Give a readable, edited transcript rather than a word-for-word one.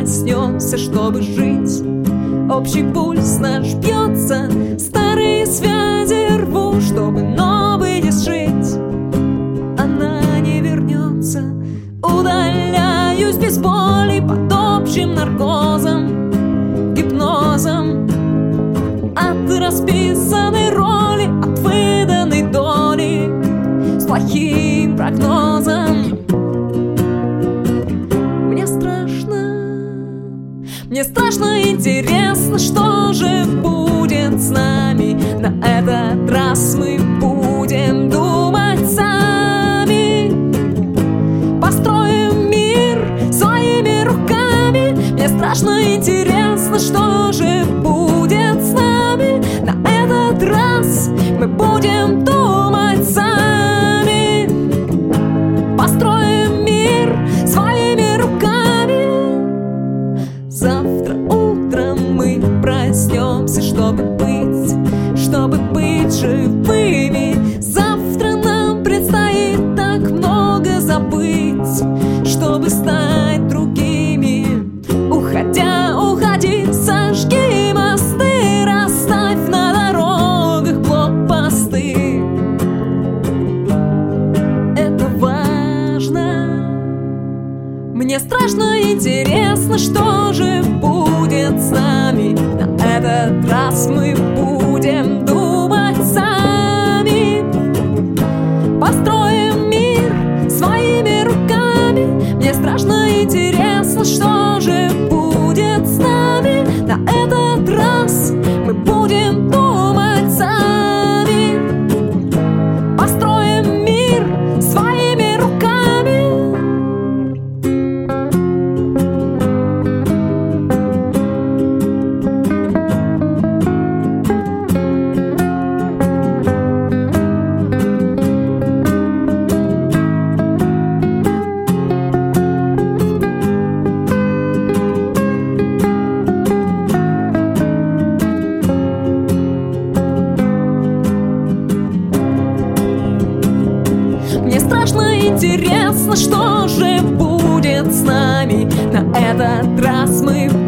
проснемся, чтобы жить. Общий пульс наш бьется, старые связи рву, чтобы новые сшить. Она не вернется, удаляюсь без боли под общим наркозом, гипнозом. От расписанной роли, от выданной доли, с плохим прогнозом. Мне страшно, интересно, что же будет с нами. На этот раз мы будем думать сами. Построим мир своими руками. Мне страшно, интересно, что же будет с нами. На этот раз мы будем думать сами. Построим мир своими руками. Завтра утром мы проснемся, чтобы быть живыми. Завтра нам предстоит так много забыть, чтобы стать другими. Уходя, уходи, сожги мосты, расставь на дорогах блокпосты. Это важно. Мне страшно, интересно, что же будет с нами. На этот раз мы будем думать сами. Построим мир своими руками. Мне страшно, интересно, что же будет с нами. На этот раз мы будем думать сами. Построим мир своими руками. Мне страшно, интересно, что же будет с нами. На этот раз мы